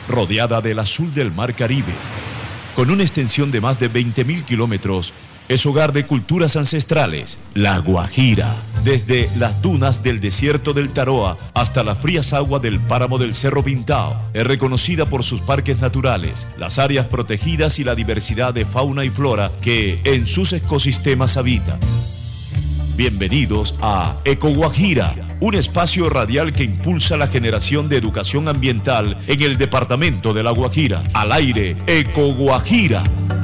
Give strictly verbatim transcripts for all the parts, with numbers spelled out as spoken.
rodeada del azul del Mar Caribe. Con una extensión de más de veinte mil kilómetros, es hogar de culturas ancestrales, La Guajira. Desde las dunas del desierto del Taroa hasta las frías aguas del páramo del Cerro Pintao, es reconocida por sus parques naturales, las áreas protegidas y la diversidad de fauna y flora que en sus ecosistemas habitan. Bienvenidos a Eco Guajira, un espacio radial que impulsa la generación de educación ambiental en el departamento de La Guajira. Al aire, Eco Guajira.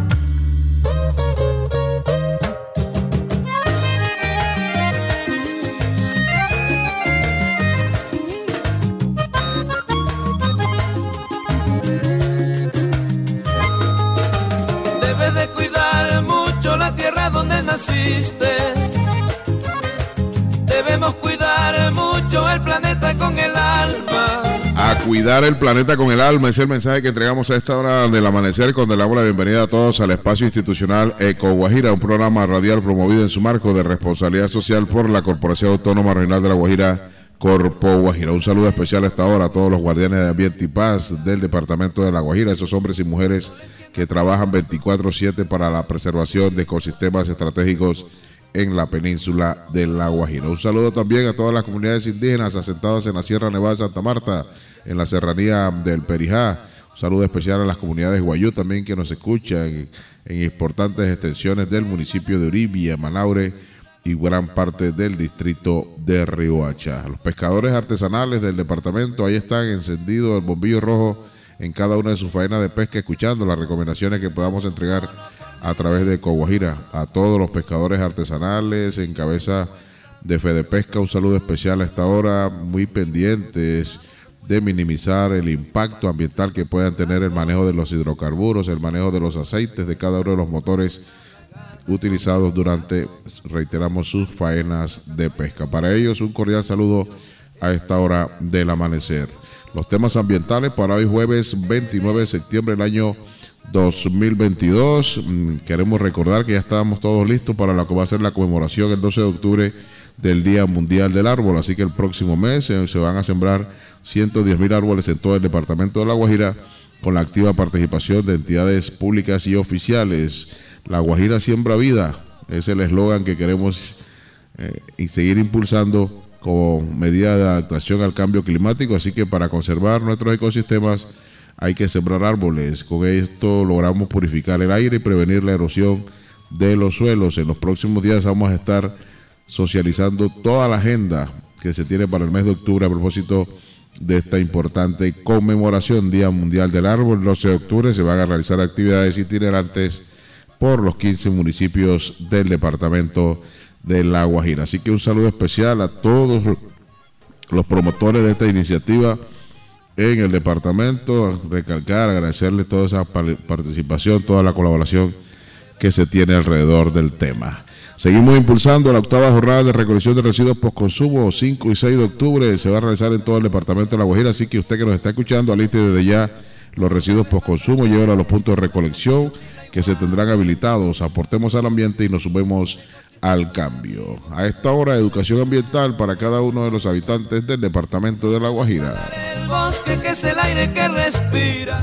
Debes de cuidar mucho la tierra donde naciste. Debemos cuidar mucho el planeta con el alma. A cuidar el planeta con el alma es el mensaje que entregamos a esta hora del amanecer, cuando le damos la bienvenida a todos al espacio institucional Eco Guajira, un programa radial promovido en su marco de responsabilidad social por la Corporación Autónoma Regional de La Guajira, Corpo Guajira. Un saludo especial a esta hora a todos los guardianes de ambiente y paz del departamento de La Guajira, esos hombres y mujeres que trabajan veinticuatro siete para la preservación de ecosistemas estratégicos en la península de La Guajira. Un saludo también a todas las comunidades indígenas asentadas en la Sierra Nevada de Santa Marta, en la serranía del Perijá. Un saludo especial a las comunidades guayú también que nos escuchan en importantes extensiones del municipio de Uribia, Manaure y gran parte del distrito de Riohacha. Los pescadores artesanales del departamento, ahí están encendido el bombillo rojo en cada una de sus faenas de pesca, escuchando las recomendaciones que podamos entregar a través de Eco Guajira. A todos los pescadores artesanales en cabeza de Fedepesca, un saludo especial a esta hora, muy pendientes de minimizar el impacto ambiental que puedan tener el manejo de los hidrocarburos, el manejo de los aceites de cada uno de los motores utilizados durante, reiteramos, sus faenas de pesca. Para ellos, un cordial saludo a esta hora del amanecer. Los temas ambientales para hoy jueves veintinueve de septiembre del año dos mil veintidós. Queremos recordar que ya estábamos todos listos para lo que va a ser la conmemoración el doce de octubre del Día Mundial del Árbol, así que el próximo mes eh, se van a sembrar ciento diez mil árboles en todo el departamento de La Guajira, con la activa participación de entidades públicas y oficiales. La Guajira siembra vida, es el eslogan que queremos eh, y seguir impulsando como medida de adaptación al cambio climático, así que para conservar nuestros ecosistemas hay que sembrar árboles. Con esto logramos purificar el aire y prevenir la erosión de los suelos. En los próximos días vamos a estar socializando toda la agenda que se tiene para el mes de octubre a propósito de esta importante conmemoración Día Mundial del Árbol. El doce de octubre se van a realizar actividades itinerantes por los quince municipios del departamento de La Guajira. Así que un saludo especial a todos los promotores de esta iniciativa en el departamento, recalcar, agradecerle toda esa participación, toda la colaboración que se tiene alrededor del tema. Seguimos impulsando la octava jornada de recolección de residuos postconsumo, cinco y seis de octubre, se va a realizar en todo el departamento de La Guajira, así que usted que nos está escuchando, aliste desde ya los residuos postconsumo, llévenlo a los puntos de recolección que se tendrán habilitados. Aportemos al ambiente y nos sumemos al cambio. A esta hora, educación ambiental para cada uno de los habitantes del departamento de La Guajira. El bosque que es el aire que respira.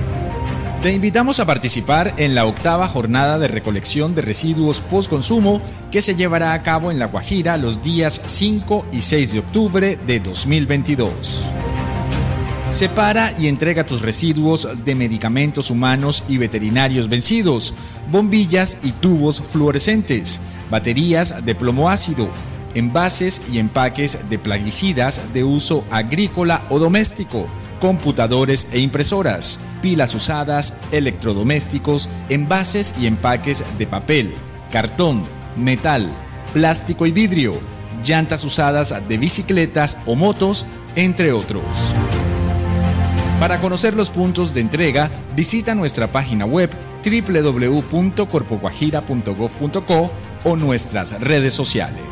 Te invitamos a participar en la octava jornada de recolección de residuos postconsumo que se llevará a cabo en La Guajira los días cinco y seis de octubre de dos mil veintidós. Separa y entrega tus residuos de medicamentos humanos y veterinarios vencidos, bombillas y tubos fluorescentes, baterías de plomo ácido, envases y empaques de plaguicidas de uso agrícola o doméstico, computadores e impresoras, pilas usadas, electrodomésticos, envases y empaques de papel, cartón, metal, plástico y vidrio, llantas usadas de bicicletas o motos, entre otros. Para conocer los puntos de entrega, visita nuestra página web doble u doble u doble u punto corpo guajira punto gob punto co o nuestras redes sociales.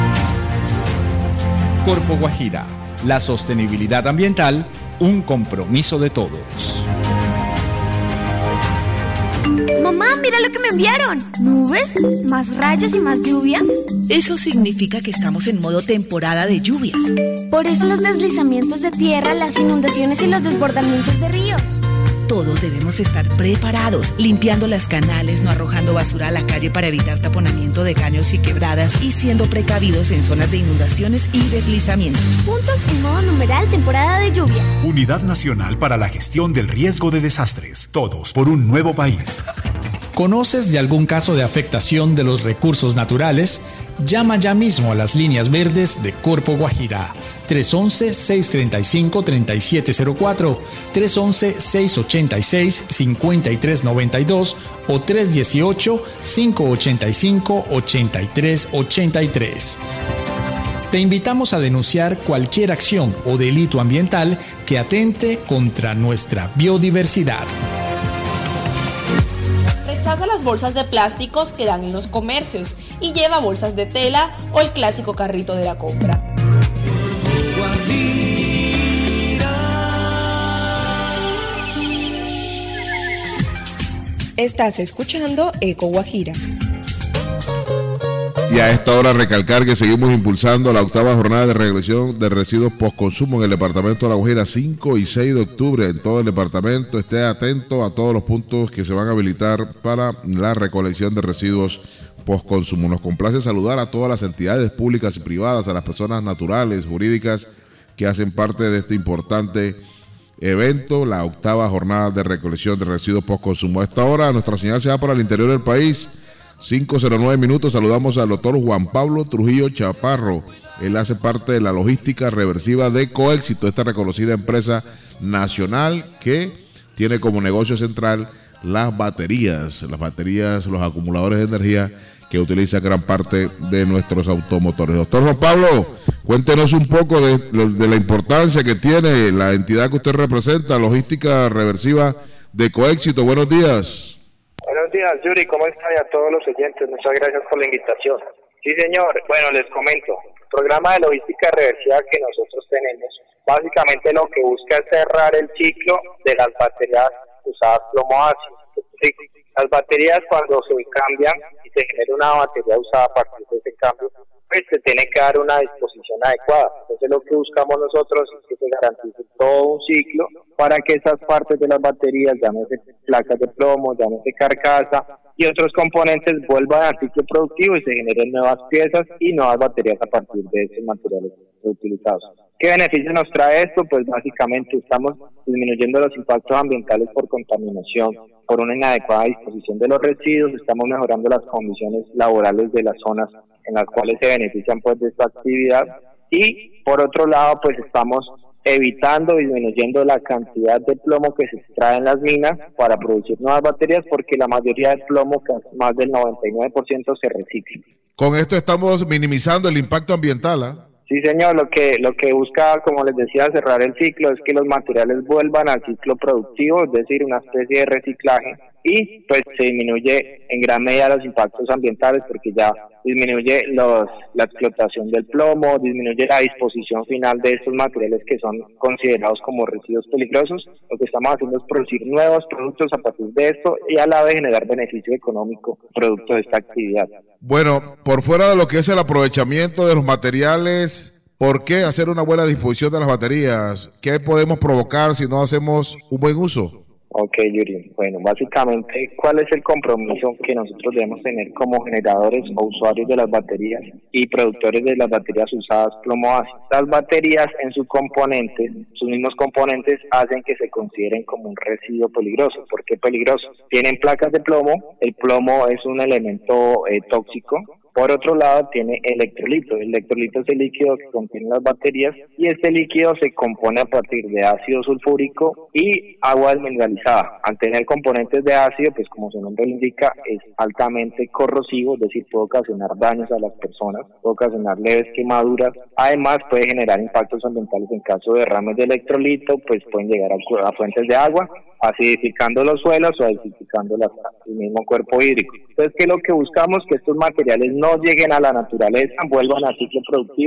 Corpo Guajira, la sostenibilidad ambiental, un compromiso de todos. Mamá, mira lo que me enviaron. ¿Nubes? ¿Más rayos y más lluvia? Eso significa que estamos en modo temporada de lluvias. Por eso los deslizamientos de tierra, las inundaciones y los desbordamientos de ríos. Todos debemos estar preparados, limpiando las canales, no arrojando basura a la calle para evitar taponamiento de caños y quebradas y siendo precavidos en zonas de inundaciones y deslizamientos. Juntos en modo numeral temporada de lluvias. Unidad Nacional para la Gestión del Riesgo de Desastres. Todos por un nuevo país. ¿Conoces de algún caso de afectación de los recursos naturales? Llama ya mismo a las líneas verdes de Corpo Guajira. tres once, seis treinta y cinco, treinta y siete cero cuatro, tres once, seis ochenta y seis, cincuenta y tres noventa y dos o tres dieciocho, cinco ochenta y cinco, ochenta y tres ochenta y tres. Te invitamos a denunciar cualquier acción o delito ambiental que atente contra nuestra biodiversidad. Rechaza las bolsas de plásticos que dan en los comercios y lleva bolsas de tela o el clásico carrito de la compra. Estás escuchando Eco Guajira. Y a esta hora recalcar que seguimos impulsando la octava jornada de recolección de residuos postconsumo en el departamento de La Guajira, cinco y seis de octubre en todo el departamento. Esté atento a todos los puntos que se van a habilitar para la recolección de residuos postconsumo. Nos complace saludar a todas las entidades públicas y privadas, a las personas naturales, jurídicas que hacen parte de este importante evento, la octava jornada de recolección de residuos postconsumo. A esta hora nuestra señal se va para el interior del país. cinco cero nueve minutos, saludamos al doctor Juan Pablo Trujillo Chaparro. Él hace parte de la logística reversiva de Coéxito, esta reconocida empresa nacional que tiene como negocio central las baterías, las baterías, los acumuladores de energía que utiliza gran parte de nuestros automotores. Doctor Juan Pablo, cuéntenos un poco de, de la importancia que tiene la entidad que usted representa, logística reversiva de Coéxito. Buenos días. Buenos días, Yuri, ¿cómo están? Y a todos los oyentes, muchas gracias por la invitación. Sí, señor, bueno, les comento, el programa de logística reversiva que nosotros tenemos, básicamente lo que busca es cerrar el ciclo de las baterías usadas plomo ácido. Sí, las baterías cuando se cambian y se genera una batería usada a partir de ese cambio, pues se tiene que dar una disposición adecuada. Entonces lo que buscamos nosotros es que se garantice todo un ciclo para que esas partes de las baterías, llámese placas de plomo, llámese carcasa y otros componentes vuelvan al ciclo productivo y se generen nuevas piezas y nuevas baterías a partir de esos materiales reutilizados. ¿Qué beneficio nos trae esto? Pues básicamente estamos disminuyendo los impactos ambientales por contaminación, por una inadecuada disposición de los residuos, estamos mejorando las condiciones laborales de las zonas en las cuales se benefician pues de esta actividad y por otro lado pues estamos evitando, disminuyendo la cantidad de plomo que se extrae en las minas para producir nuevas baterías porque la mayoría del plomo, más del noventa y nueve por ciento, se recicla. Con esto estamos minimizando el impacto ambiental, ¿ah? ¿eh? Sí, señor, lo que lo que busca, como les decía, cerrar el ciclo es que los materiales vuelvan al ciclo productivo, es decir, una especie de reciclaje, y pues se disminuye en gran medida los impactos ambientales porque ya disminuye los, la explotación del plomo, disminuye la disposición final de estos materiales que son considerados como residuos peligrosos. Lo que estamos haciendo es producir nuevos productos a partir de esto y a la vez generar beneficio económico producto de esta actividad. Bueno, por fuera de lo que es el aprovechamiento de los materiales, ¿por qué hacer una buena disposición de las baterías? ¿Qué podemos provocar si no hacemos un buen uso? Ok, Yuri. Bueno, básicamente, ¿cuál es el compromiso que nosotros debemos tener como generadores o usuarios de las baterías y productores de las baterías usadas plomo ácido? Las baterías en sus componentes, sus mismos componentes, hacen que se consideren como un residuo peligroso. ¿Por qué peligroso? Tienen placas de plomo, el plomo es un elemento eh, tóxico. Por otro lado, tiene electrolito. El electrolito es el líquido que contiene las baterías y este líquido se compone a partir de ácido sulfúrico y agua desmineralizada. Al tener componentes de ácido, pues como su nombre lo indica, es altamente corrosivo, es decir, puede ocasionar daños a las personas, puede ocasionar leves quemaduras. Además, puede generar impactos ambientales en caso de derrames de electrolito, pues pueden llegar a, a fuentes de agua, acidificando los suelos o acidificando la, el mismo cuerpo hídrico. Entonces, ¿qué es lo que buscamos? Que estos materiales no lleguen a la naturaleza, vuelvan al ciclo productivo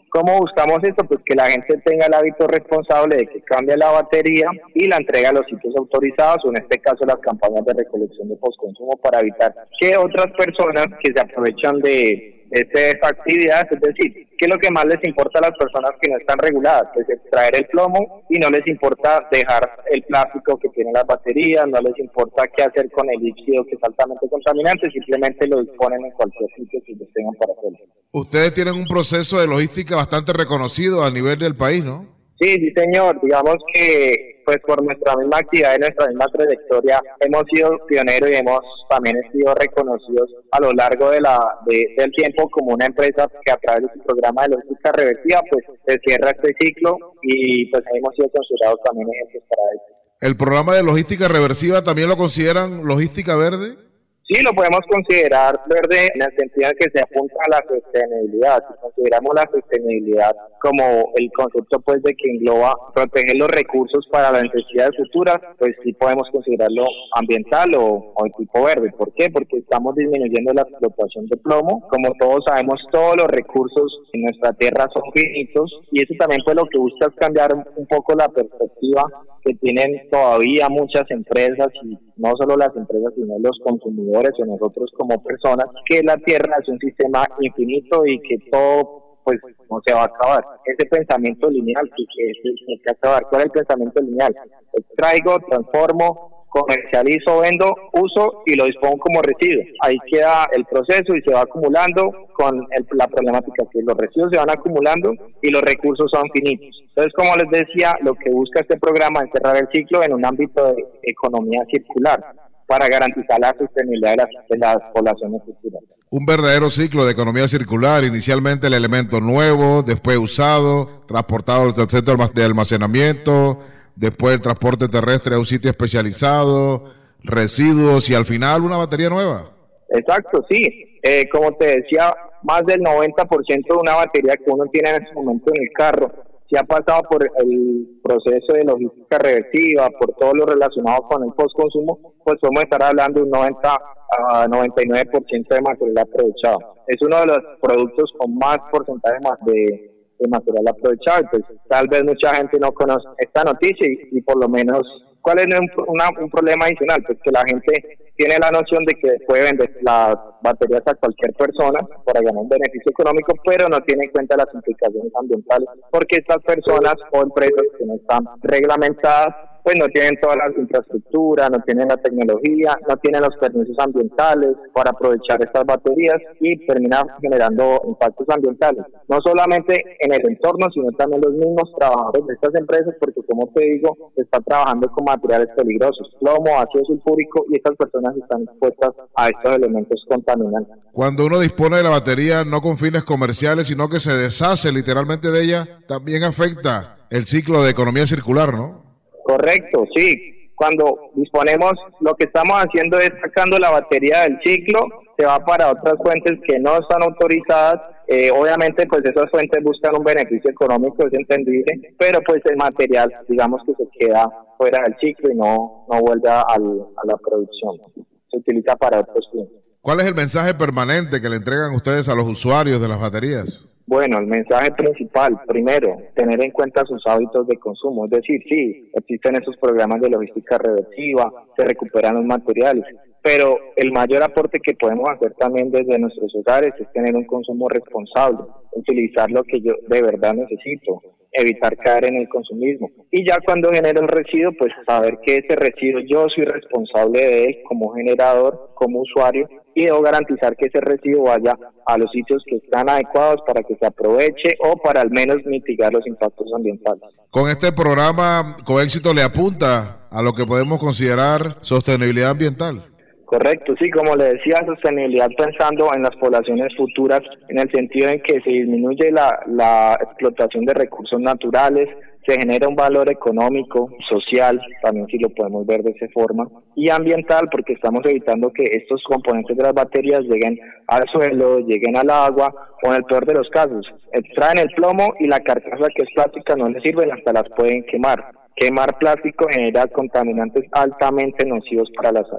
¿Cómo buscamos esto? Pues que la gente tenga el hábito responsable de que cambie la batería y la entrega a los sitios autorizados, o en este caso las campañas de recolección de postconsumo, para evitar que otras personas que se aprovechan de esta actividad, es decir, ¿qué es lo que más les importa a las personas que no están reguladas? Pues extraer el plomo, y no les importa dejar el plástico que tienen las baterías, no les importa qué hacer con el líquido que es altamente contaminante, simplemente lo disponen en cualquier sitio que ellos tengan para hacerlo. Ustedes tienen un proceso de logística bastante reconocido a nivel del país, ¿no? Sí, sí señor, digamos que pues por nuestra misma actividad y nuestra misma trayectoria hemos sido pioneros y hemos también sido reconocidos a lo largo de la de, del tiempo como una empresa que a través de su programa de logística reversiva pues se cierra este ciclo, y pues hemos sido considerados también ejemplos para eso. ¿El programa de logística reversiva también lo consideran logística verde? Sí, lo podemos considerar verde en el sentido de que se apunta a la sostenibilidad. Si consideramos la sostenibilidad como el concepto pues de que engloba proteger los recursos para las necesidades futuras, pues sí podemos considerarlo ambiental o, o de tipo verde. ¿Por qué? Porque estamos disminuyendo la explotación de plomo. Como todos sabemos, todos los recursos en nuestra tierra son finitos, y eso también pues lo que busca es cambiar un poco la perspectiva que tienen todavía muchas empresas, y no solo las empresas sino los consumidores o nosotros como personas, que la tierra es un sistema infinito y que todo pues no se va a acabar. Ese pensamiento lineal que, que, que, que acabar. ¿Cuál es el pensamiento lineal? Extraigo, transformo, comercializo, vendo, uso y lo dispongo como residuo. Ahí queda el proceso y se va acumulando con el, la problemática que los residuos se van acumulando y los recursos son finitos. Entonces, como les decía, lo que busca este programa es cerrar el ciclo en un ámbito de economía circular para garantizar la sostenibilidad de las, de las poblaciones futuras. Un verdadero ciclo de economía circular, inicialmente el elemento nuevo, después usado, transportado al centro de almacenamiento, después el transporte terrestre a un sitio especializado, residuos y al final una batería nueva. Exacto, sí. Eh, como te decía, más del noventa por ciento de una batería que uno tiene en este momento en el carro, si ha pasado por el proceso de logística reversiva, por todo lo relacionado con el postconsumo, pues podemos estar hablando de un noventa a noventa y nueve por ciento de material aprovechado. Es uno de los productos con más porcentaje de, de material aprovechado. Pues tal vez mucha gente no conoce esta noticia y, y por lo menos, ¿cuál es un, una, un problema adicional? Pues que la gente tiene la noción de que puede vender las baterías a cualquier persona para ganar un beneficio económico, pero no tiene en cuenta las implicaciones ambientales, porque estas personas o empresas que no están reglamentadas pues no tienen toda la infraestructura, no tienen la tecnología, no tienen los permisos ambientales para aprovechar estas baterías, y termina generando impactos ambientales, no solamente en el entorno, sino también los mismos trabajadores de estas empresas, porque como te digo, se está trabajando con materiales peligrosos, plomo, ácido sulfúrico, y estas personas están expuestas a estos elementos contaminantes. Cuando uno dispone de la batería no con fines comerciales, sino que se deshace literalmente de ella, también afecta el ciclo de economía circular, ¿no? Correcto, sí. Cuando disponemos, lo que estamos haciendo es sacando la batería del ciclo, se va para otras fuentes que no están autorizadas. Eh, obviamente, pues esas fuentes buscan un beneficio económico, es entendible, pero pues el material, digamos que se queda fuera del ciclo y no, no vuelve al, a la producción. Se utiliza para otros fines. ¿Cuál es el mensaje permanente que le entregan ustedes a los usuarios de las baterías? Bueno, el mensaje principal, primero, tener en cuenta sus hábitos de consumo, es decir, sí, existen esos programas de logística reversiva, se recuperan los materiales, pero el mayor aporte que podemos hacer también desde nuestros hogares es tener un consumo responsable, utilizar lo que yo de verdad necesito, evitar caer en el consumismo. Y ya cuando genero un residuo, pues saber que ese residuo yo soy responsable de él como generador, como usuario, y debo garantizar que ese residuo vaya a los sitios que están adecuados para que se aproveche o para al menos mitigar los impactos ambientales. Con este programa, con éxito le apunta a lo que podemos considerar sostenibilidad ambiental. Correcto, sí, como le decía, sostenibilidad pensando en las poblaciones futuras, en el sentido en que se disminuye la, la explotación de recursos naturales, se genera un valor económico, social, también si lo podemos ver de esa forma, y ambiental, porque estamos evitando que estos componentes de las baterías lleguen al suelo, lleguen al agua, o en el peor de los casos, extraen el plomo y la carcasa que es plástica no les sirven, hasta las pueden quemar. Quemar plástico genera contaminantes altamente nocivos para la salud.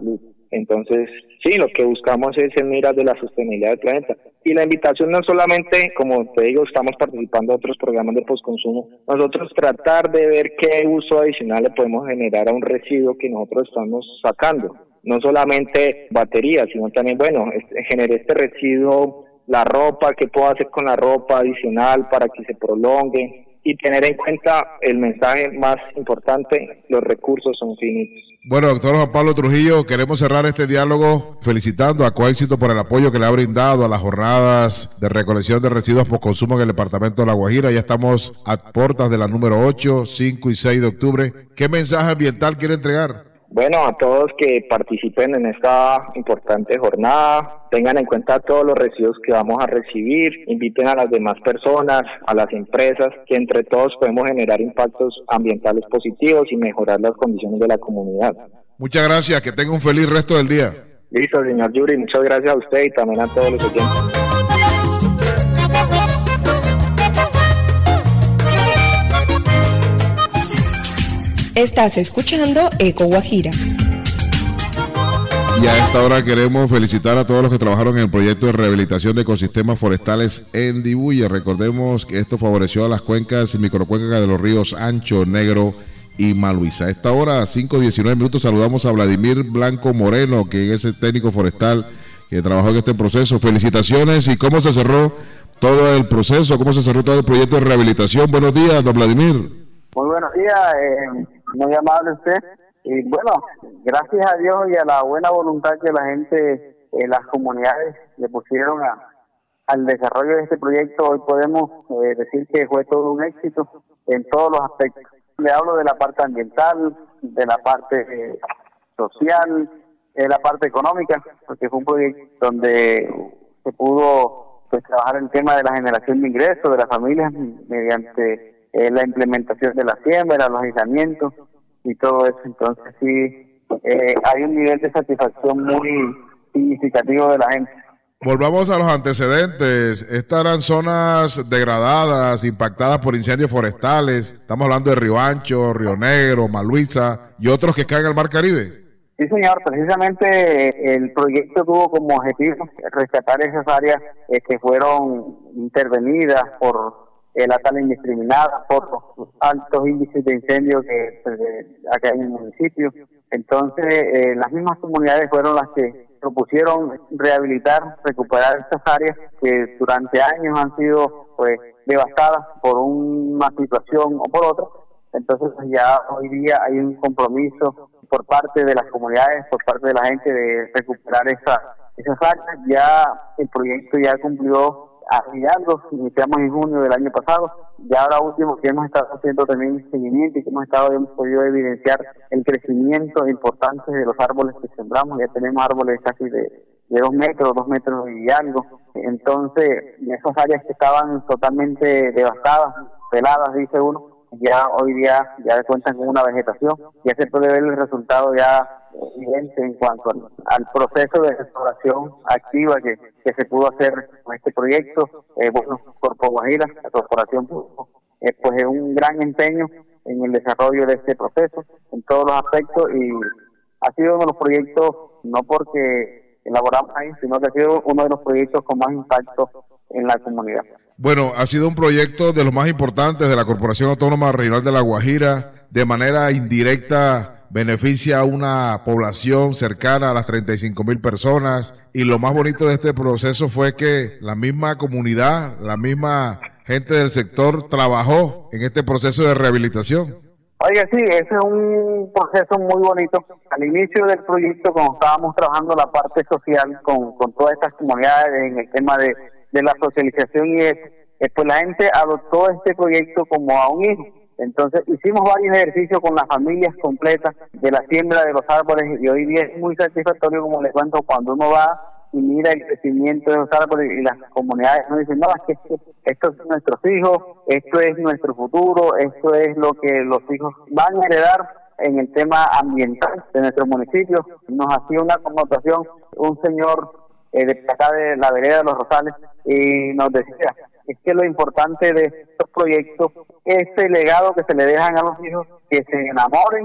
Entonces, sí, lo que buscamos es en miras de la sostenibilidad del planeta. Y la invitación no solamente, como te digo, estamos participando en otros programas de postconsumo, nosotros tratar de ver qué uso adicional le podemos generar a un residuo que nosotros estamos sacando. No solamente baterías, sino también, bueno, este, generé este residuo, la ropa, qué puedo hacer con la ropa adicional para que se prolongue. Y tener en cuenta el mensaje más importante, los recursos son finitos. Bueno, doctor Juan Pablo Trujillo, queremos cerrar este diálogo felicitando a Coéxito por el apoyo que le ha brindado a las jornadas de recolección de residuos por consumo en el departamento de La Guajira. Ya estamos a puertas de la número ocho, cinco y seis de octubre. ¿Qué mensaje ambiental quiere entregar? Bueno, a todos que participen en esta importante jornada, tengan en cuenta todos los residuos que vamos a recibir, inviten a las demás personas, a las empresas, que entre todos podemos generar impactos ambientales positivos y mejorar las condiciones de la comunidad. Muchas gracias, que tenga un feliz resto del día. Listo, señor Yuri, muchas gracias a usted y también a todos los oyentes. Estás escuchando Eco Guajira. Y a esta hora queremos felicitar a todos los que trabajaron en el proyecto de rehabilitación de ecosistemas forestales en Dibuya. Recordemos que esto favoreció a las cuencas y microcuencas de los ríos Ancho, Negro y Maluisa. A esta hora, cinco diecinueve minutos, saludamos a Vladimir Blanco Moreno, que es el técnico forestal que trabajó en este proceso. Felicitaciones. ¿Y cómo se cerró todo el proceso? ¿Cómo se cerró todo el proyecto de rehabilitación? Buenos días, don Vladimir. Muy buenos días, eh, muy amable usted. Y bueno, gracias a Dios y a la buena voluntad que la gente, eh, las comunidades le pusieron a, al desarrollo de este proyecto, hoy podemos eh, decir que fue todo un éxito en todos los aspectos. Le hablo de la parte ambiental, de la parte eh, social, de la parte económica, porque fue un proyecto donde se pudo pues, trabajar el tema de la generación de ingresos de las familias mediante Eh, la implementación de la siembra, los aislamientos y todo eso. Entonces sí, eh, hay un nivel de satisfacción muy significativo de la gente. Volvamos a los antecedentes. Estas eran zonas degradadas, impactadas por incendios forestales. Estamos hablando de Río Ancho, Río Negro, Maluisa y otros que caen al Mar Caribe. Sí, señor. Precisamente el proyecto tuvo como objetivo rescatar esas áreas eh, que fueron intervenidas por la tala indiscriminada, por los altos índices de incendio que pues, acá en el municipio. Entonces, eh, las mismas comunidades fueron las que propusieron rehabilitar, recuperar estas áreas que durante años han sido pues devastadas por una situación o por otra. Entonces, ya hoy día hay un compromiso por parte de las comunidades, por parte de la gente de recuperar esa, esas áreas. Ya el proyecto ya cumplió algo, iniciamos en junio del año pasado, y ahora último que hemos estado haciendo también seguimiento y que hemos estado hemos podido evidenciar el crecimiento importante de los árboles que sembramos. Ya tenemos árboles casi de, de dos metros, dos metros y algo. Entonces, esas áreas que estaban totalmente devastadas, peladas, dice uno, ya hoy día ya cuentan con una vegetación, ya se puede ver el resultado ya evidente en cuanto al, al proceso de restauración activa que, que se pudo hacer con este proyecto. Eh, bueno, Corpo Guajira, la corporación, eh, pues es un gran empeño en el desarrollo de este proceso en todos los aspectos, y ha sido uno de los proyectos, no porque elaboramos ahí, sino que ha sido uno de los proyectos con más impacto en la comunidad. Bueno, ha sido un proyecto de los más importantes de la Corporación Autónoma Regional de La Guajira. De manera indirecta beneficia a una población cercana a las treinta y cinco mil personas, y lo más bonito de este proceso fue que la misma comunidad, la misma gente del sector trabajó en este proceso de rehabilitación. Oiga, sí, ese es un proceso muy bonito. Al inicio del proyecto, cuando estábamos trabajando la parte social con, con todas estas comunidades en el tema de, de la socialización y eso, eh, pues la gente adoptó este proyecto como a un hijo. Entonces hicimos varios ejercicios con las familias completas de la siembra de los árboles, y hoy día es muy satisfactorio, como les cuento, cuando uno va y mira el crecimiento de los árboles y las comunidades nos dicen, no, es que esto, estos son nuestros hijos, esto es nuestro futuro, esto es lo que los hijos van a heredar en el tema ambiental de nuestro municipio. Nos hacía una connotación un señor eh, de acá de la vereda de los Rosales, y nos decía, es que lo importante de estos proyectos es el legado que se le dejan a los hijos, que se enamoren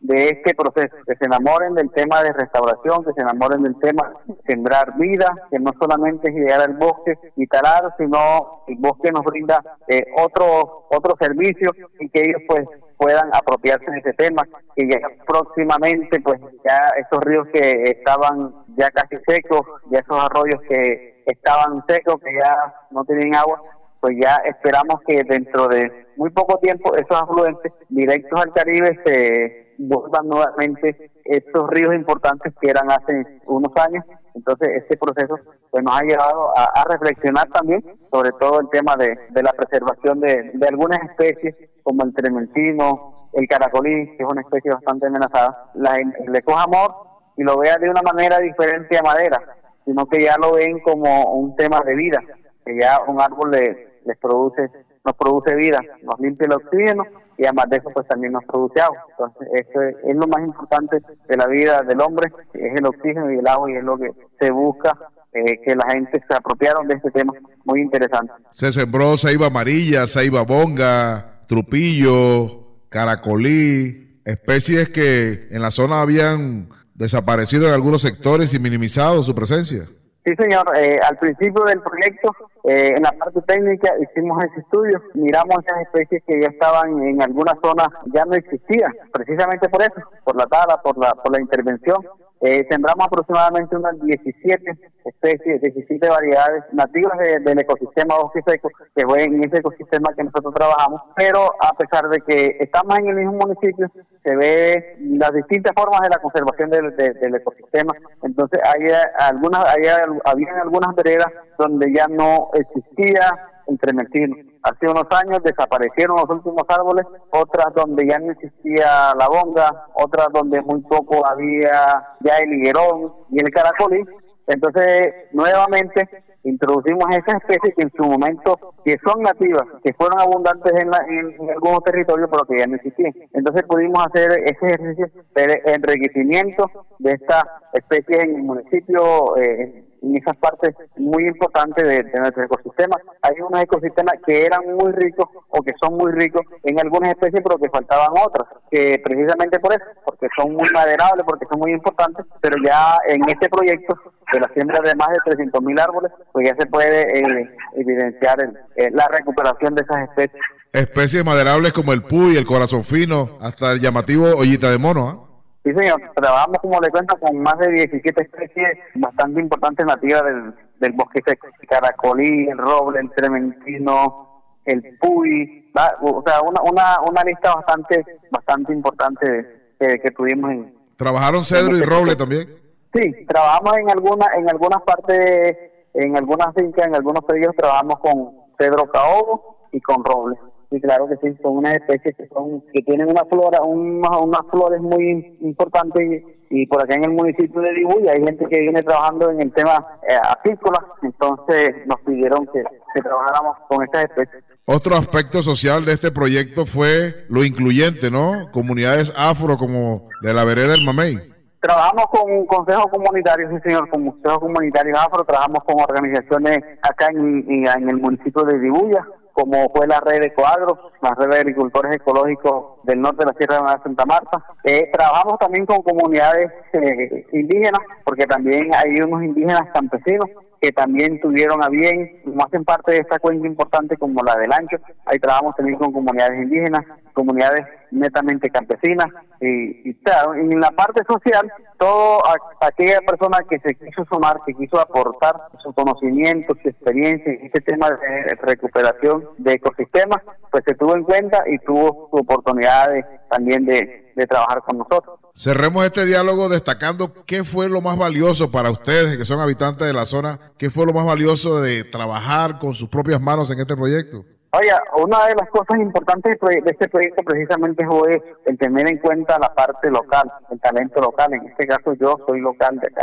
de este proceso, que se enamoren del tema de restauración, que se enamoren del tema de sembrar vida, que no solamente es llegar al bosque y talar, sino el bosque nos brinda eh, otro otro servicio y que ellos pues puedan apropiarse de ese tema, que ya próximamente pues ya esos ríos que estaban ya casi secos, ya esos arroyos que estaban secos, que ya no tienen agua, pues ya esperamos que dentro de muy poco tiempo esos afluentes directos al Caribe se vuelvan nuevamente esos ríos importantes que eran hace unos años. Entonces este proceso pues nos ha llevado a, a reflexionar también sobre todo el tema de, de la preservación de, de algunas especies como el trementino, el caracolí, que es una especie bastante amenazada. La gente le coja amor y lo vea de una manera diferente a madera, sino que ya lo ven como un tema de vida, que ya un árbol le, les produce, nos produce vida, nos limpia el oxígeno y además de eso pues también nos produce agua. Entonces eso es, es lo más importante de la vida del hombre, es el oxígeno y el agua, y es lo que se busca eh, que la gente se apropiaron de este tema muy interesante. Se sembró ceiba amarilla, ceiba bonga, trupillo, caracolí, especies que en la zona habían desaparecido en algunos sectores y minimizado su presencia. Sí, señor. Eh, al principio del proyecto, eh, en la parte técnica, hicimos ese estudio, miramos esas especies que ya estaban en algunas zonas, ya no existían, precisamente por eso, por la tala, por la, por la intervención. Eh, sembramos aproximadamente unas diecisiete especies, diecisiete variedades nativas de, del ecosistema bosque seco, que fue en ese ecosistema que nosotros trabajamos, pero a pesar de que estamos en el mismo municipio, se ve las distintas formas de la conservación del, de, del ecosistema. Entonces hay algunas, hay, había algunas veredas donde ya no existía el trementino. Hace unos años desaparecieron los últimos árboles, otras donde ya no existía la bonga, otras donde muy poco había ya el higuerón y el caracolí. Entonces, nuevamente introducimos esas especies que en su momento, que son nativas, que fueron abundantes en, la, en, en algunos territorios, pero que ya no existían. Entonces pudimos hacer ese ejercicio de enriquecimiento de estas especies en el municipio, eh, en esas partes muy importantes de, de nuestro ecosistema. Hay unos ecosistemas que eran muy ricos o que son muy ricos en algunas especies, pero que faltaban otras, que precisamente por eso, porque son muy maderables, porque son muy importantes, pero ya en este proyecto de la siembra de más de trescientos mil árboles, pues ya se puede eh, evidenciar el, eh, la recuperación de esas especies. Especies maderables como el puy, el corazón fino, hasta el llamativo ollita de mono, ¿ah? ¿eh? Sí, señor. Trabajamos, como le cuento, con más de diecisiete especies bastante importantes nativas del, del bosque seco. El caracolí, el roble, el trementino, el puy, ¿va? O sea, una, una, una lista bastante bastante importante que, que tuvimos en... ¿Trabajaron cedro en y roble también? Sí, trabajamos en alguna, en algunas partes, en algunas fincas, en algunos predios trabajamos con cedro caobo y con roble. Sí, claro que sí, son unas especies que son que tienen una flora, una, unas flores muy importantes, y, y por acá en el municipio de Dibuya hay gente que viene trabajando en el tema eh, apícola, entonces nos pidieron que, que trabajáramos con estas especies. Otro aspecto social de este proyecto fue lo incluyente, ¿no? Comunidades afro como de la vereda del Mamey. Trabajamos con consejos comunitarios, sí señor, con consejos comunitarios afro, trabajamos con organizaciones acá en, en, en el municipio de Dibuya, como fue la red de Coagro, la red de agricultores ecológicos del norte de la Sierra de Santa Marta. Eh, trabajamos también con comunidades eh, indígenas, porque también hay unos indígenas campesinos que también tuvieron a bien, como hacen parte de esta cuenca importante como la del Ancho. Ahí trabajamos también con comunidades indígenas, comunidades netamente campesinas, y, y claro, en la parte social, todo a, aquella persona que se quiso sumar, que quiso aportar su conocimiento, su experiencia en este tema de recuperación de ecosistemas, pues se tuvo en cuenta y tuvo su oportunidad de, también de, de trabajar con nosotros. Cerremos este diálogo destacando qué fue lo más valioso para ustedes, que son habitantes de la zona, qué fue lo más valioso de trabajar con sus propias manos en este proyecto. Oiga, una de las cosas importantes de este proyecto precisamente fue el tener en cuenta la parte local, el talento local. En este caso yo soy local de acá de,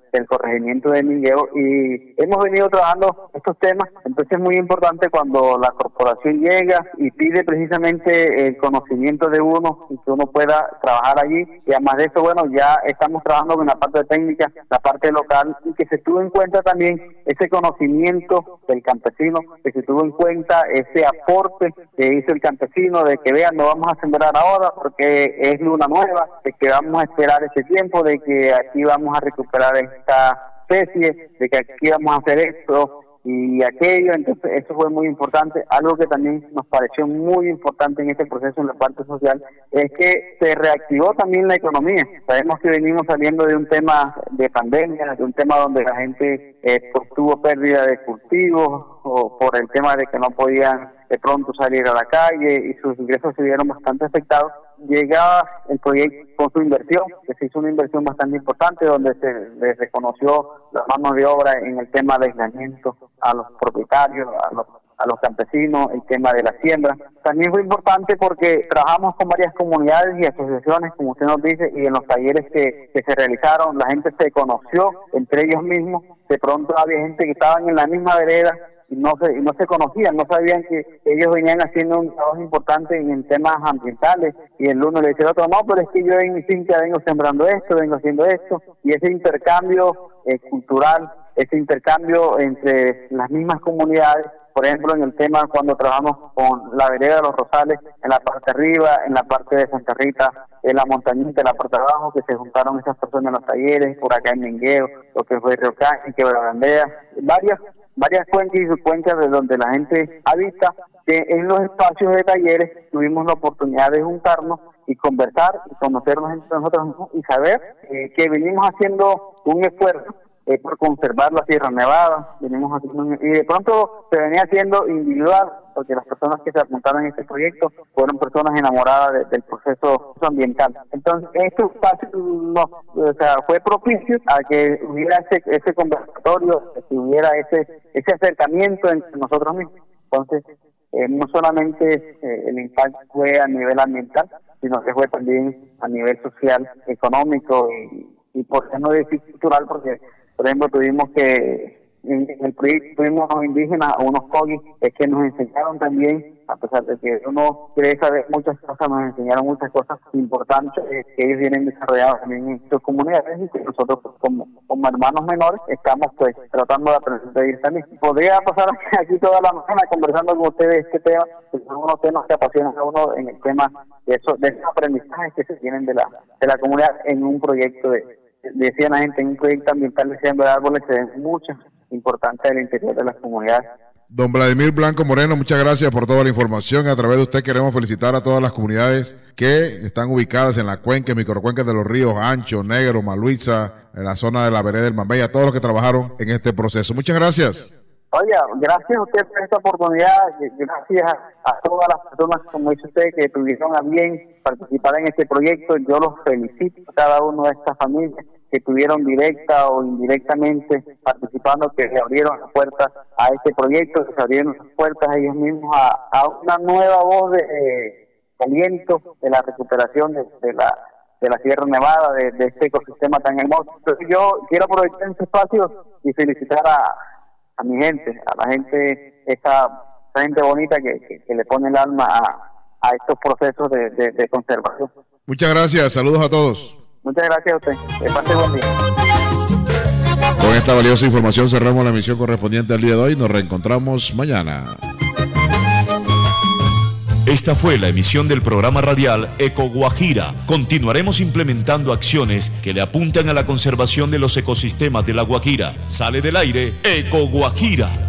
del corregimiento de Mingueo, y hemos venido trabajando estos temas. Entonces es muy importante cuando la corporación llega y pide precisamente el conocimiento de uno y que uno pueda trabajar allí, y además de eso, bueno, ya estamos trabajando con la parte técnica, la parte local, y que se tuvo en cuenta también ese conocimiento del campesino, que se tuvo en cuenta ese aporte que hizo el campesino de que vean, no vamos a sembrar ahora porque es luna nueva, de que vamos a esperar ese tiempo, de que aquí vamos a recuperar esta especie, de que aquí vamos a hacer esto y aquello. Entonces eso fue muy importante. Algo que también nos pareció muy importante en este proceso en la parte social es que se reactivó también la economía. Sabemos que venimos saliendo de un tema de pandemia, de un tema donde la gente eh, pues, tuvo pérdida de cultivos o por el tema de que no podían de pronto salir a la calle y sus ingresos se vieron bastante afectados. Llegaba el proyecto con su inversión, que se hizo una inversión bastante importante donde se les reconoció la mano de obra en el tema de aislamiento a los propietarios, a los, a los campesinos, el tema de la siembra. También fue importante porque trabajamos con varias comunidades y asociaciones, como usted nos dice, y en los talleres que, que se realizaron, la gente se conoció entre ellos mismos. De pronto había gente que estaban en la misma vereda y no se y no se conocían, no sabían que ellos venían haciendo un trabajo importante en temas ambientales, y el uno le decía al otro, no, pero es que yo en mi finca vengo sembrando esto, vengo haciendo esto, y ese intercambio eh, cultural, ese intercambio entre las mismas comunidades, por ejemplo, en el tema cuando trabajamos con la vereda de los Rosales, en la parte arriba, en la parte de Santa Rita, en la montañita, en la parte de abajo, que se juntaron esas personas en los talleres, por acá en Mingueo, lo que fue Río Caña, Quebrandea, varias varias cuencas y subcuencas de donde la gente habita, que en los espacios de talleres tuvimos la oportunidad de juntarnos y conversar y conocernos entre nosotros mismos y saber eh, que venimos haciendo un esfuerzo eh, por conservar la Sierra Nevada, venimos haciendo un, y de pronto se venía haciendo individual, porque las personas que se apuntaron en este proyecto fueron personas enamoradas de, del proceso ambiental. Entonces, este espacio nos, o sea, fue propicio a que hubiera ese, ese conversatorio, que hubiera ese, ese acercamiento entre nosotros mismos. Entonces, eh, no solamente eh, el impacto fue a nivel ambiental, sino que fue también a nivel social, económico y, y por qué no decir cultural, porque, por ejemplo, tuvimos que en el proyecto tuvimos unos indígenas, unos cogis, es que nos enseñaron también, a pesar de que uno quiere saber muchas cosas, nos enseñaron muchas cosas importantes eh, que ellos vienen desarrollados también en sus comunidades, y que nosotros pues, como, como hermanos menores estamos pues tratando de aprender de ellos también. Podría pasar aquí toda la mañana conversando con ustedes este tema, que son unos temas que apasionan a uno en el tema de eso, de esos aprendizajes que se tienen de la de la comunidad en un proyecto de, decía la gente, en un proyecto ambiental de siembra de árboles se ven muchas importante del interior de las comunidades. Don Vladimir Blanco Moreno, muchas gracias por toda la información. A través de usted queremos felicitar a todas las comunidades que están ubicadas en la cuenca, microcuenca de los ríos Ancho, Negro, Maluiza, en la zona de la vereda del Mambey, a todos los que trabajaron en este proceso. Muchas gracias. Oiga, gracias a usted por esta oportunidad, gracias a, a todas las personas, como dice usted, que tuvieron a bien participar en este proyecto. Yo los felicito a cada uno de estas familias que tuvieron directa o indirectamente participando, que se abrieron las puertas a este proyecto, que se abrieron las puertas ellos mismos a, a una nueva voz de eh, aliento de la recuperación de, de la de la Sierra Nevada, de, de este ecosistema tan hermoso. Entonces yo quiero aprovechar este espacio y felicitar a, a mi gente, a la gente, esa, esa gente bonita que, que, que le pone el alma a, a estos procesos de, de, de conservación. Muchas gracias, saludos a todos. Muchas gracias a usted. Que pase buen día. Con esta valiosa información cerramos la emisión correspondiente al día de hoy. Nos reencontramos mañana. Esta fue la emisión del programa radial Eco Guajira. Continuaremos implementando acciones que le apuntan a la conservación de los ecosistemas de La Guajira. Sale del aire Eco Guajira.